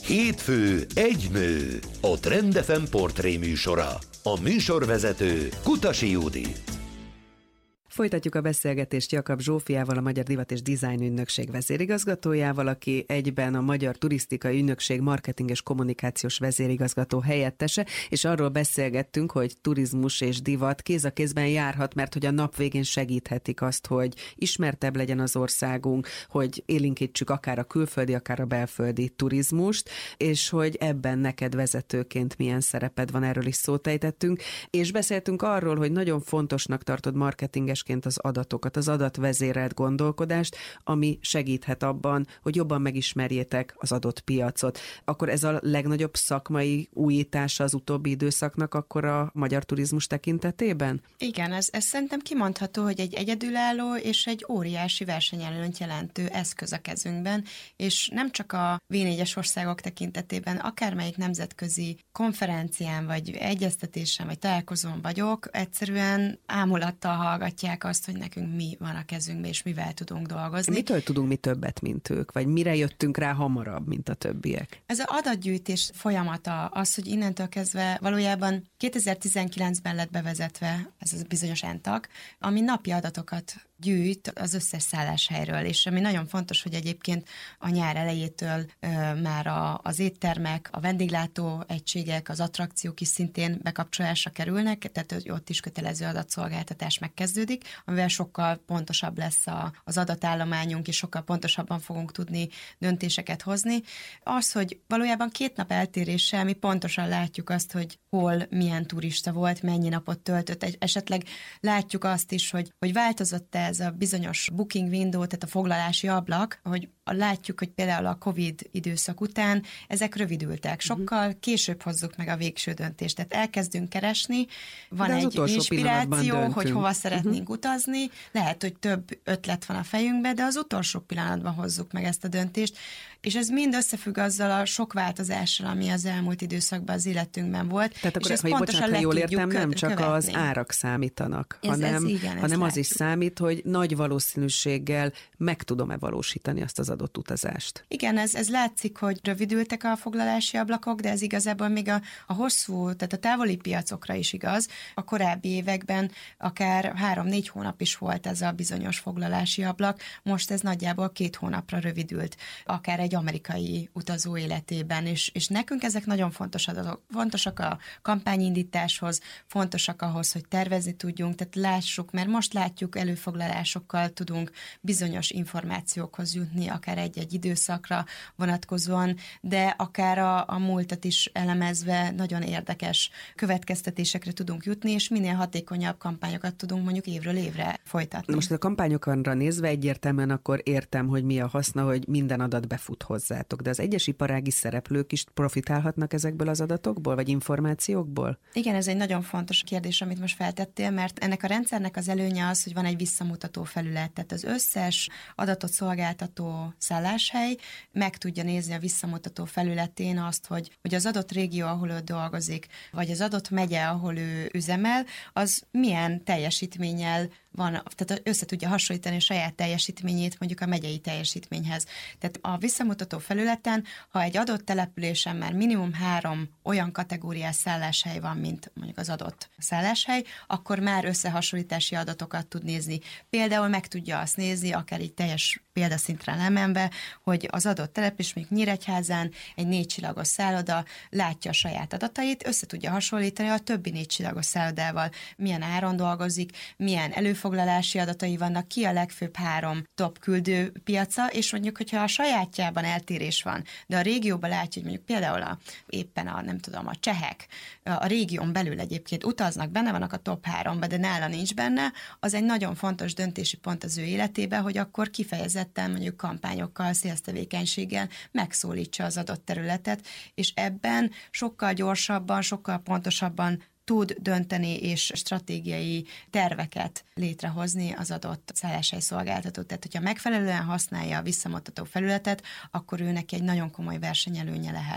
Hétfő egy nő, a Trend FM portré műsora. A műsorvezető Kutasi Judit. Folytatjuk a beszélgetést Jakab Zsófiával, a Magyar Divat és Design Ügynökség vezérigazgatójával, aki egyben a Magyar Turisztikai Ügynökség marketing és kommunikációs vezérigazgató helyettese, és arról beszélgettünk, hogy turizmus és divat kéz a kézben járhat, mert hogy a nap végén segíthetik azt, hogy ismertebb legyen az országunk, hogy élénkítsük akár a külföldi, akár a belföldi turizmust, és hogy ebben neked vezetőként milyen szereped van, erről is szót ejtettünk, és beszéltünk arról, hogy nagyon fontosnak tartod marketinges az adatokat, az adatvezérelt gondolkodást, ami segíthet abban, hogy jobban megismerjétek az adott piacot. Akkor ez a legnagyobb szakmai újítása az utóbbi időszaknak akkor a magyar turizmus tekintetében? Igen, ez szerintem kimondható, hogy egy egyedülálló és egy óriási versenyelőnyt jelentő eszköz a kezünkben, és nem csak a V4-es országok tekintetében, akármelyik nemzetközi konferencián, vagy egyeztetésen, vagy találkozón vagyok, egyszerűen ámulattal hallgatják azt, hogy nekünk mi van a kezünkben, és mivel tudunk dolgozni. Mitől tudunk mi többet, mint ők? Vagy mire jöttünk rá hamarabb, mint a többiek? Ez az adatgyűjtés folyamata, az, hogy innentől kezdve valójában 2019-ben lett bevezetve ez a bizonyos NTAG, ami napi adatokat gyűjt az összes szálláshelyről, és ami nagyon fontos, hogy egyébként a nyár elejétől már az éttermek, a vendéglátó egységek, az attrakciók is szintén bekapcsolásra kerülnek, tehát ott is kötelező adatszolgáltatás megkezdődik, amivel sokkal pontosabb lesz az adatállományunk, és sokkal pontosabban fogunk tudni döntéseket hozni. Az, hogy valójában 2 nap eltéréssel mi pontosan látjuk azt, hogy hol milyen turista volt, mennyi napot töltött, esetleg látjuk azt is, hogy változott ez a bizonyos booking window, tehát a foglalási ablak, hogy látjuk, hogy például a Covid időszak után ezek rövidültek. Sokkal később hozzuk meg a végső döntést. Tehát elkezdünk keresni, van egy inspiráció, hogy hova szeretnénk utazni, lehet, hogy több ötlet van a fejünkben, de az utolsó pillanatban hozzuk meg ezt a döntést, és ez mind összefügg azzal a sok változással, ami az elmúlt időszakban az életünkben volt. Tehát akkor, és bocsánat, ha jól értem, nem csak az árak számítanak, hanem az is számít, hogy nagy valószínűséggel meg tudom-e valósítani azt az adott utazást. Igen, ez látszik, hogy rövidültek a foglalási ablakok, de ez igazából még a hosszú, tehát a távoli piacokra is igaz. A korábbi években akár 3-4 hónap is volt ez a bizonyos foglalási ablak, most ez nagyjából 2 hónapra rövidült, akár egy amerikai utazó életében, és nekünk ezek nagyon fontos adatok. Fontosak a kampányindításhoz, fontosak ahhoz, hogy tervezni tudjunk, tehát lássuk, mert most látjuk, előfoglalásokkal tudunk bizonyos információkhoz jutni, akár egy-egy időszakra vonatkozóan, de akár a múltat is elemezve nagyon érdekes következtetésekre tudunk jutni, és minél hatékonyabb kampányokat tudunk mondjuk évről évre folytatni. Most a kampányokra nézve egyértelműen akkor értem, hogy mi a haszna, hogy minden adat befut hozzátok, de az egyes iparági szereplők is profitálhatnak ezekből az adatokból, vagy információkból? Igen, ez egy nagyon fontos kérdés, amit most feltettél, mert ennek a rendszernek az előnye az, hogy van egy visszamutató felület, tehát az összes adatot szolgáltató szálláshely meg tudja nézni a visszamutató felületén azt, hogy az adott régió, ahol ő dolgozik, vagy az adott megye, ahol ő üzemel, az milyen teljesítménnyel van, tehát össze tudja hasonlítani a saját teljesítményét mondjuk a megyei teljesítményhez. Tehát a visszamutató felületen, ha egy adott településen már minimum 3 olyan kategóriás szálláshely van, mint mondjuk az adott szálláshely, akkor már összehasonlítási adatokat tud nézni. Például meg tudja azt nézni, akár így teljes példaszintre lemenve, hogy az adott település, mondjuk Nyíregyházán egy 4 csillagos szálloda látja a saját adatait, össze tudja hasonlítani a többi 4 csillagos szállodával, milyen áron dolgozik, milyen előfoglalási adatai vannak, ki a legfőbb 3 top küldő piaca, és mondjuk, hogyha a sajátjában eltérés van, de a régióban látja, hogy mondjuk például éppen a csehek a régión belül egyébként utaznak, benne vannak a top 3-ba, de nála nincs benne, az egy nagyon fontos döntési pont az ő életében, hogy akkor kifejezetten mondjuk kampányokkal, szélsztevékenységgel megszólítsa az adott területet, és ebben sokkal gyorsabban, sokkal pontosabban tud dönteni és stratégiai terveket létrehozni az adott szálláshely szolgáltató. Tehát, hogyha megfelelően használja a visszamutató felületet, akkor ő neki egy nagyon komoly versenyelőnye lehet.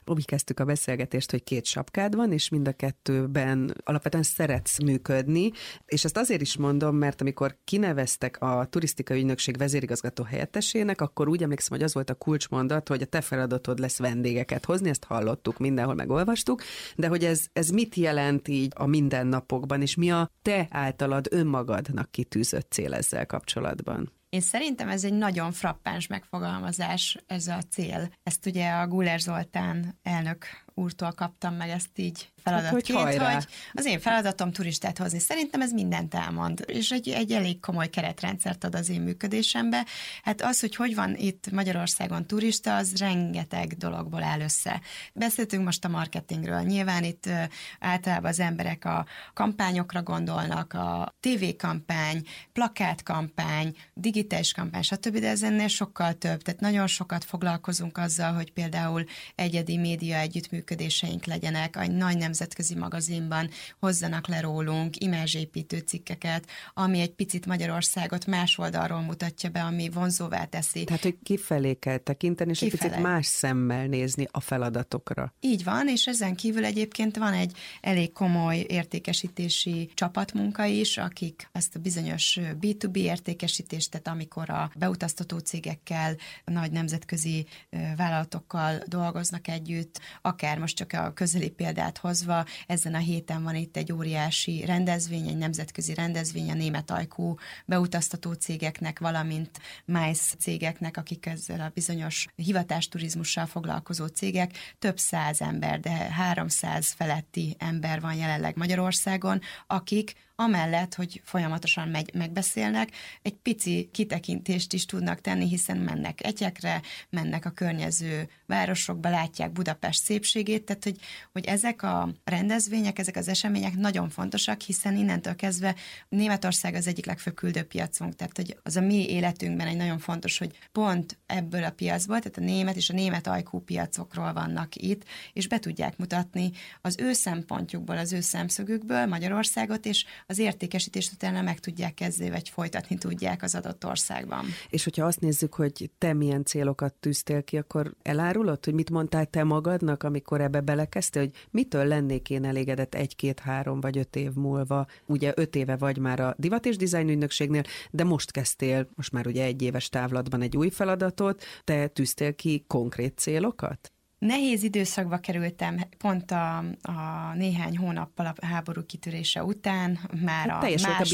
Úgy kezdtük a beszélgetést, hogy 2 sapkád van, és mind a 2-ben alapvetően szeretsz működni, és ezt azért is mondom, mert amikor kineveztek a turisztikai ügynökség vezérigazgató helyettesének, akkor úgy emlékszem, hogy az volt a kulcsmondat, hogy a te feladatod lesz vendégeket hozni, ezt hallottuk, mindenhol megolvastuk, de hogy ez mit jelent így a mindennapokban, és mi a te általad önmagadnak kitűzött cél ezzel kapcsolatban? Én szerintem ez egy nagyon frappáns megfogalmazás, ez a cél. Ezt ugye a Guller Zoltán elnök úrtól kaptam meg ezt így feladatként, hogy az én feladatom turistát hozni. Szerintem ez mindent elmond, és egy elég komoly keretrendszert ad az én működésembe. Hát az, hogy van itt Magyarországon turista, az rengeteg dologból áll össze. Beszéltünk most a marketingről. Nyilván itt általában az emberek a kampányokra gondolnak, a tévékampány, plakátkampány, digitális kampány, stb., de ez ennél sokkal több. Tehát nagyon sokat foglalkozunk azzal, hogy például egyedi média együttműködéseink legyenek, a nagy nemzetközi magazinban hozzanak le rólunk imázsépítő cikkeket, ami egy picit Magyarországot más oldalról mutatja be, ami vonzóvá teszi. Tehát, hogy kifelé kell tekinteni, és egy picit más szemmel nézni a feladatokra. Így van, és ezen kívül egyébként van egy elég komoly értékesítési csapatmunka is, akik ezt a bizonyos B2B értékesítést, tehát amikor a beutaztató cégekkel, a nagy nemzetközi vállalatokkal dolgoznak együtt, akár most csak a közeli példát hozva, ezen a héten van itt egy óriási rendezvény, egy nemzetközi rendezvény a német ajkú beutaztató cégeknek, valamint MICE cégeknek, akik ezzel a bizonyos hivatásturizmussal foglalkozó cégek, több 100 ember, de 300 feletti ember van jelenleg Magyarországon, akik amellett, hogy folyamatosan megbeszélnek, egy pici kitekintést is tudnak tenni, hiszen mennek egyekre, mennek a környező városokba, látják Budapest szépségét, tehát hogy ezek a rendezvények, ezek az események nagyon fontosak, hiszen innentől kezdve Németország az egyik legfőbb küldőpiacunk, tehát hogy az a mi életünkben egy nagyon fontos, hogy pont ebből a piacból, tehát a német és a német ajkú piacokról vannak itt, és be tudják mutatni az ő szempontjukból, az ő szemszögükből Magyarországot, és az értékesítést utána meg tudják kezdeni, vagy folytatni tudják az adott országban. És hogyha azt nézzük, hogy te milyen célokat tűztél ki, akkor elárulod, hogy mit mondtál te magadnak, amikor ebbe belekezdtél, hogy mitől lennék én elégedett 1, 2, 3 vagy 5 év múlva? Ugye 5 éve vagy már a Divat és Design ügynökségnél, de most kezdtél, most már ugye 1 éves távlatban egy új feladatot, te tűztél ki konkrét célokat? Nehéz időszakba kerültem pont a néhány hónappal a háború kitörése után, már a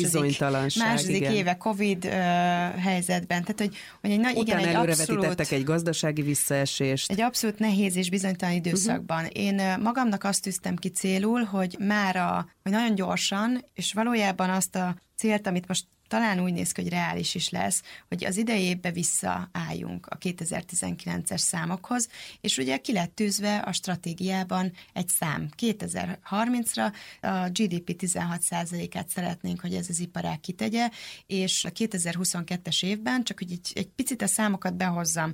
második éve Covid helyzetben. Tehát, hogy egy nagy, utána előrevetítettek egy gazdasági visszaesést. Egy abszolút nehéz és bizonytalan időszakban. Én magamnak azt tűztem ki célul, hogy hogy nagyon gyorsan, és valójában azt a célt, amit most talán úgy néz ki, hogy reális is lesz, hogy az idei évbe visszaálljunk a 2019-es számokhoz, és ugye ki lett tűzve a stratégiában egy szám. 2030-ra a GDP 16%-át szeretnénk, hogy ez az iparág kitegye, és a 2022-es évben, csak hogy egy picit a számokat behozzam,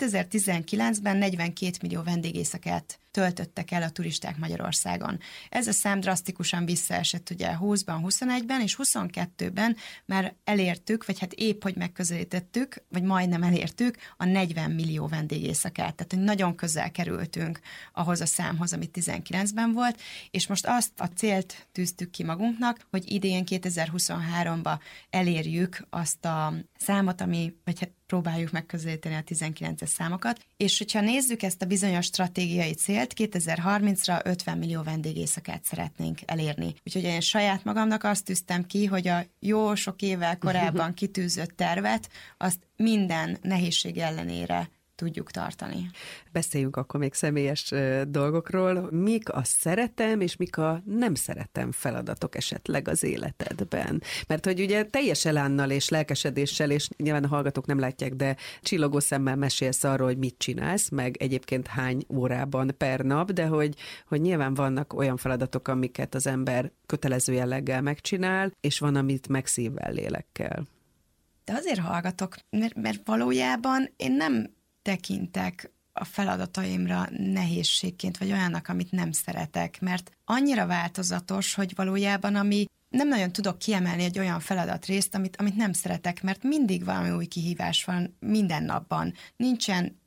2019-ben 42 millió vendégészakát töltöttek el a turisták Magyarországon. Ez a szám drasztikusan visszaesett ugye 20-ban, 21-ben, és 22-ben már elértük, vagy hát épp, hogy megközelítettük, vagy majdnem elértük a 40 millió vendégészakát. Tehát, hogy nagyon közel kerültünk ahhoz a számhoz, ami 19-ben volt, és most azt a célt tűztük ki magunknak, hogy idén 2023-ba elérjük azt a számot, vagy hát próbáljuk megközelíteni a 19-es számokat, és hogyha nézzük ezt a bizonyos stratégiai célt, 2030-ra 50 millió vendégészakát szeretnénk elérni. Úgyhogy én saját magamnak azt tűztem ki, hogy a jó sok évvel korábban kitűzött tervet, azt minden nehézség ellenére tudjuk tartani. Beszéljünk akkor még személyes dolgokról. Mik a szeretem és mik a nem szeretem feladatok esetleg az életedben? Mert hogy ugye teljes elánnal és lelkesedéssel, és nyilván a hallgatók nem látják, de csillogó szemmel mesélsz arról, hogy mit csinálsz, meg egyébként hány órában per nap, de hogy nyilván vannak olyan feladatok, amiket az ember kötelező jelleggel megcsinál, és van, amit meg szívvel, lélekkel. De azért hallgatok, mert valójában én nem tekintek a feladataimra nehézségként, vagy olyannak, amit nem szeretek, mert annyira változatos, hogy valójában nem nagyon tudok kiemelni egy olyan feladatrészt, amit nem szeretek, mert mindig valami új kihívás van minden napban. Nincsen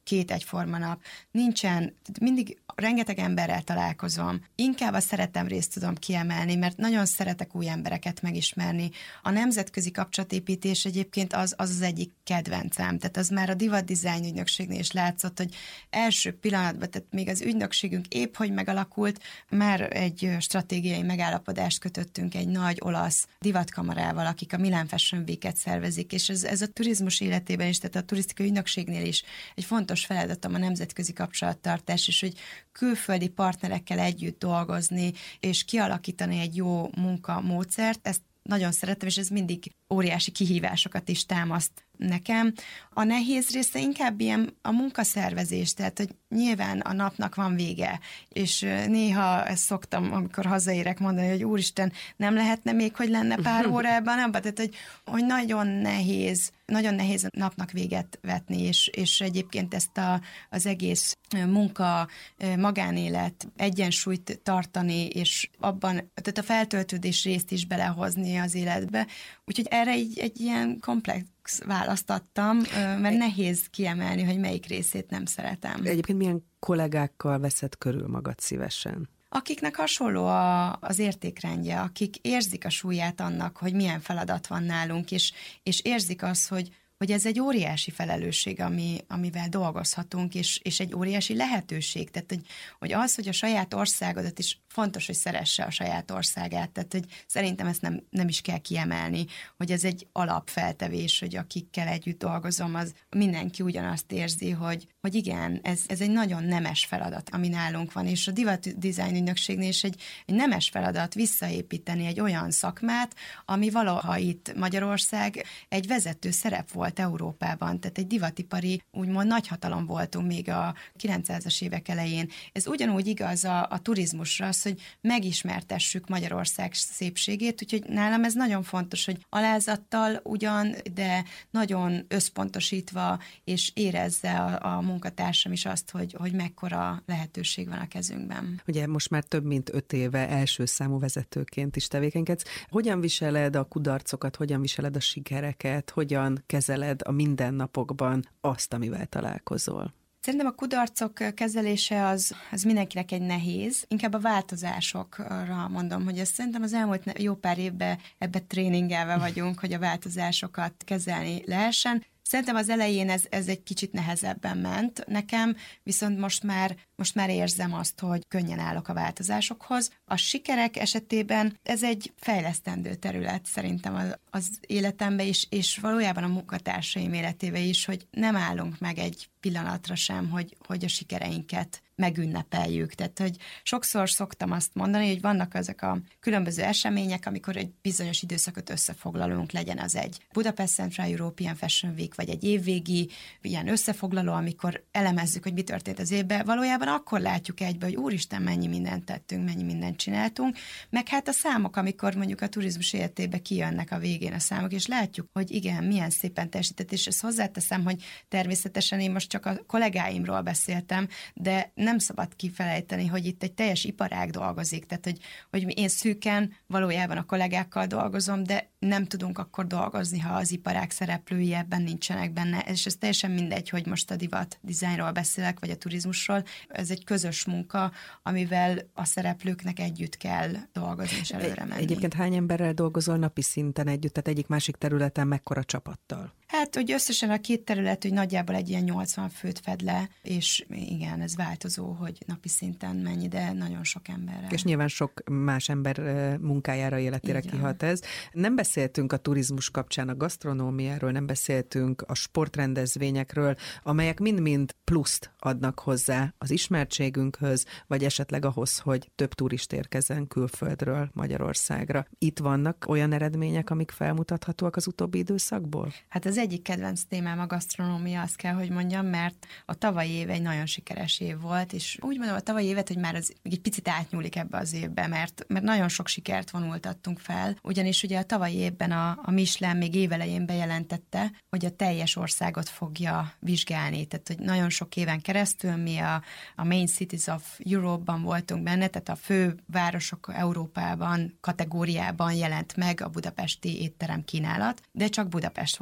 2 egyforma nap, nincsen, mindig rengeteg emberrel találkozom. Inkább a szeretem részt tudom kiemelni, mert nagyon szeretek új embereket megismerni. A nemzetközi kapcsolatépítés egyébként az egyik kedvencem. Tehát az már a Divat Design ügynökségnél is látszott, hogy első pillanatban, tehát még az ügynökségünk épp hogy megalakult, már egy stratégiai megállapodást kötöttünk egy nagy olasz divatkamarával, akik a Milan Fashion Week-et szervezik, és ez a turizmus életében is, tehát a turisztikai ügynökségnél is egy fontos feladatom a nemzetközi kapcsolattartás, és hogy külföldi partnerekkel együtt dolgozni, és kialakítani egy jó munkamódszert, ezt nagyon szeretem, és ez mindig óriási kihívásokat is támaszt nekem. A nehéz része inkább ilyen a munkaszervezés, tehát hogy nyilván a napnak van vége, és néha ezt szoktam, amikor hazaérek mondani, hogy úristen, nem lehetne még, hogy lenne pár órában abban, tehát hogy nagyon nehéz a napnak véget vetni, és egyébként ezt az egész munka, magánélet egyensúlyt tartani, és abban, tehát a feltöltődés részt is belehozni az életbe. Úgyhogy erre egy ilyen komplex választ adtam, mert nehéz kiemelni, hogy melyik részét nem szeretem. Egyébként milyen kollégákkal veszed körül magad szívesen? Akiknek hasonló az értékrendje, akik érzik a súlyát annak, hogy milyen feladat van nálunk, és érzik azt, hogy ez egy óriási felelősség, amivel dolgozhatunk, és egy óriási lehetőség. Tehát, hogy az, hogy a saját országodat is fontos, hogy szeresse a saját országát. Tehát, hogy szerintem ezt nem is kell kiemelni, hogy ez egy alapfeltevés, hogy akikkel együtt dolgozom, az mindenki ugyanazt érzi, hogy igen, ez egy nagyon nemes feladat, ami nálunk van, és a Divat Design ügynökségnél is egy nemes feladat visszaépíteni egy olyan szakmát, ami valaha itt Magyarország egy vezető szerep volt Európában, tehát egy divatipari, úgymond nagyhatalom voltunk még a 900-as évek elején. Ez ugyanúgy igaz a turizmusra, az, hogy megismertessük Magyarország szépségét, úgyhogy nálam ez nagyon fontos, hogy alázattal ugyan, de nagyon összpontosítva, és érezze a munkatársam is azt, hogy mekkora lehetőség van a kezünkben. Ugye most már több mint 5 éve első számú vezetőként is tevékenykedsz. Hogyan viseled a kudarcokat, hogyan viseled a sikereket, hogyan kezeled a mindennapokban azt, amivel találkozol? Szerintem a kudarcok kezelése az mindenkinek egy nehéz. Inkább a változásokra mondom, hogy ezt szerintem az elmúlt jó pár évben ebbe tréningelve vagyunk, hogy a változásokat kezelni lehessen. Szerintem az elején ez egy kicsit nehezebben ment nekem, viszont most már érzem azt, hogy könnyen állok a változásokhoz. A sikerek esetében ez egy fejlesztendő terület szerintem az életemben is, és valójában a munkatársaim életébe is, hogy nem állunk meg egy pillanatra sem, hogy a sikereinket megünnepeljük. Tehát, hogy sokszor szoktam azt mondani, hogy vannak ezek a különböző események, amikor egy bizonyos időszakot összefoglalunk, legyen az egy Budapest Central European Fashion Week, vagy egy évvégi ilyen összefoglaló, amikor elemezzük, hogy mi történt az évben. Valójában akkor látjuk egybe, hogy úristen, mennyi mindent tettünk, mennyi mindent csináltunk, meg hát a számok, amikor mondjuk a turizmus életébe kijönnek a végén a számok, és látjuk, hogy igen, milyen szépen teljesített, és ezt hozzáteszem, hogy természetesen én most csak a kollégáimról beszéltem, de nem szabad kifelejteni, hogy itt egy teljes iparág dolgozik, tehát hogy én szűken valójában a kollégákkal dolgozom, de nem tudunk akkor dolgozni, ha az iparág szereplői ebben nincsenek benne, és ez teljesen mindegy, hogy most a divat dizájnról beszélek, vagy a turizmusról. Ez egy közös munka, amivel a szereplőknek együtt kell dolgozni és előre menni. Egyébként hány emberrel dolgozol napi szinten együtt, tehát egyik-másik területen mekkora csapattal? Hát, hogy összesen a 2 terület, hogy nagyjából egy ilyen 80 főt fed le, és igen, ez változó, hogy napi szinten mennyi, de nagyon sok emberrel. És nyilván sok más ember munkájára, életére kihat ez. Nem beszéltünk a turizmus kapcsán a gasztronómiáról, nem beszéltünk a sportrendezvényekről, amelyek mind-mind pluszt adnak hozzá az ismertségünkhöz, vagy esetleg ahhoz, hogy több turist érkezzen külföldről Magyarországra. Itt vannak olyan eredmények, amik felmutathatóak az utóbbi időszakból? Hát az egyik kedvenc témám a gasztronómia, azt kell, hogy mondjam, mert a tavalyi év egy nagyon sikeres év volt, és úgy mondom a tavalyi évet, hogy már az egy picit átnyúlik ebbe az évbe, mert nagyon sok sikert vonultattunk fel, ugyanis ugye a tavalyi évben a Michelin még évelején bejelentette, hogy a teljes országot fogja vizsgálni, tehát hogy nagyon sok éven keresztül mi a Main Cities of Europe-ban voltunk benne, tehát a fő városok Európában kategóriában jelent meg a budapesti étterem kínálat, de csak Budapest volt benne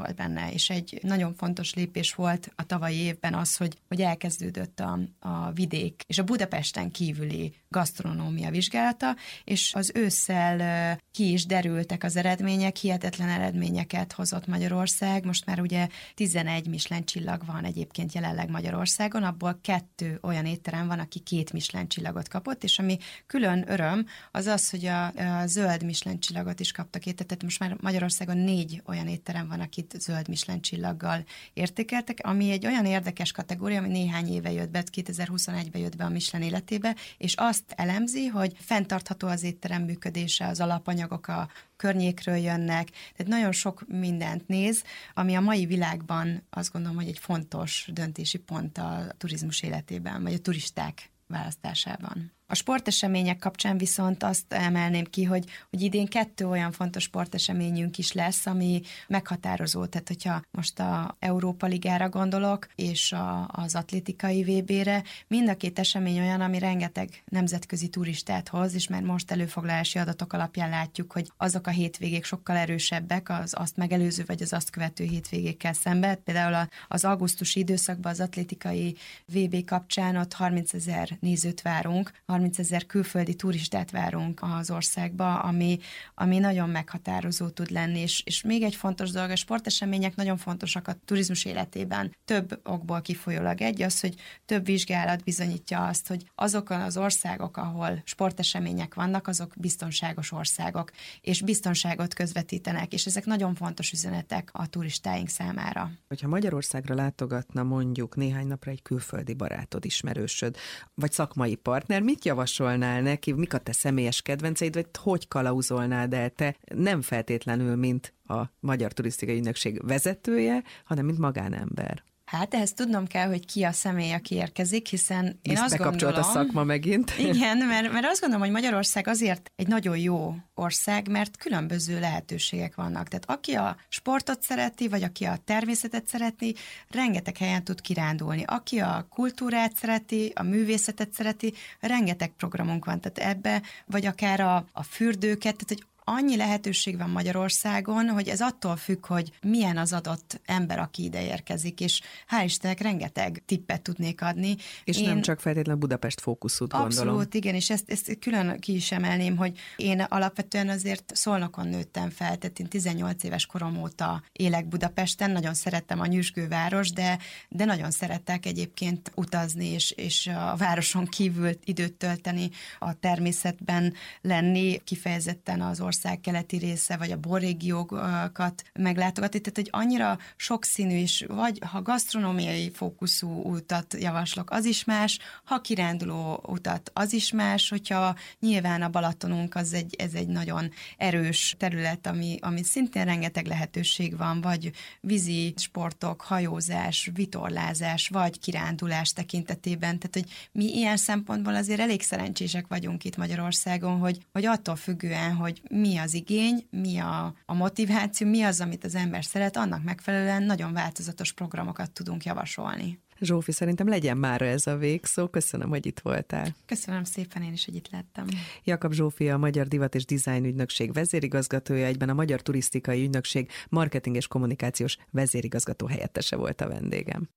lenne, és egy nagyon fontos lépés volt a tavalyi évben az, hogy elkezdődött a vidék és a Budapesten kívüli gasztronómia vizsgálata, és az ősszel ki is derültek az eredmények, hihetetlen eredményeket hozott Magyarország. Most már ugye 11 Michelin csillag van egyébként jelenleg Magyarországon, abból 2 olyan étterem van, aki 2 Michelin csillagot kapott, és ami külön öröm, az az, hogy a zöld Michelin csillagot is kaptak tehát most már Magyarországon 4 olyan étterem van, akit zöld Michelin csillaggal értékeltek, ami egy olyan érdekes kategória, ami néhány éve jött be, 2021-ben jött be a Michelin életébe, és azt elemzi, hogy fenntartható az étterem működése, az alapanyagok a környékről jönnek, tehát nagyon sok mindent néz, ami a mai világban azt gondolom, hogy egy fontos döntési pont a turizmus életében, vagy a turisták választásában. A sportesemények kapcsán viszont azt emelném ki, hogy idén 2 olyan fontos sporteseményünk is lesz, ami meghatározó. Tehát, hogyha most a Európa Ligára gondolok, és az atlétikai VB-re, mind a 2 esemény olyan, ami rengeteg nemzetközi turistát hoz, és már most előfoglalási adatok alapján látjuk, hogy azok a hétvégék sokkal erősebbek az azt megelőző, vagy az azt követő hétvégékkel szemben. Például az augusztusi időszakban az atlétikai VB kapcsán ott 30 000 nézőt várunk, 30 000 külföldi turistát várunk az országba, ami nagyon meghatározó tud lenni, és még egy fontos dolog, a sportesemények nagyon fontosak a turizmus életében. Több okból kifolyólag egy az, hogy több vizsgálat bizonyítja azt, hogy azokon az országok, ahol sportesemények vannak, azok biztonságos országok, és biztonságot közvetítenek, és ezek nagyon fontos üzenetek a turistáink számára. Hogyha Magyarországra látogatna mondjuk néhány napra egy külföldi barátod, ismerősöd, vagy szakmai partner, mit javasolnál neki, mik a te személyes kedvenceid, vagy hogy kalauzolnád el te, nem feltétlenül, mint a Magyar Turisztikai Ügynökség vezetője, hanem mint magánember? Hát ehhez tudnom kell, hogy ki a személy, aki érkezik, hiszen én azt gondolom... a szakma megint. Igen, mert azt gondolom, hogy Magyarország azért egy nagyon jó ország, mert különböző lehetőségek vannak. Tehát aki a sportot szereti, vagy aki a természetet szereti, rengeteg helyen tud kirándulni. Aki a kultúrát szereti, a művészetet szereti, rengeteg programunk van. Tehát ebbe, vagy akár a fürdőket, tehát hogy annyi lehetőség van Magyarországon, hogy ez attól függ, hogy milyen az adott ember, aki ide érkezik, és hál' Istennek rengeteg tippet tudnék adni. És nem csak feltétlenül Budapest fókuszút gondolom. Abszolút, igen, és ezt külön ki is emelném, hogy én alapvetően azért Szolnokon nőttem fel, tehát én 18 éves korom óta élek Budapesten, nagyon szerettem a nyüzsgőváros, de nagyon szeretek egyébként utazni, és a városon kívül időt tölteni, a természetben lenni, kifejezetten az ország keleti része, vagy a borrégiókat meglátogatni, tehát hogy annyira sokszínű is, vagy ha gasztronómiai fókuszú utat javaslok, az is más, ha kiránduló utat, az is más, hogyha nyilván a Balatonunk ez egy nagyon erős terület, ami szintén rengeteg lehetőség van, vagy vízi sportok, hajózás, vitorlázás, vagy kirándulás tekintetében, tehát hogy mi ilyen szempontból azért elég szerencsések vagyunk itt Magyarországon, hogy attól függően, hogy mi az igény, mi a motiváció, mi az, amit az ember szeret, annak megfelelően nagyon változatos programokat tudunk javasolni. Zsófi, szerintem legyen mára ez a végszó. Köszönöm, hogy itt voltál. Köszönöm szépen, én is, hogy itt lettem. Jakab Zsófi, a Magyar Divat és Design Ügynökség vezérigazgatója, egyben a Magyar Turisztikai Ügynökség marketing és kommunikációs vezérigazgató helyettese volt a vendégem.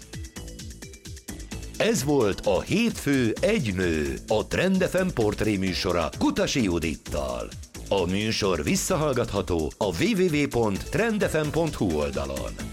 Ez volt a Hétfő egy nő, a Trend FM portré műsora Kutasi Judittal. A műsor visszahallgatható a www.trendfm.hu oldalon.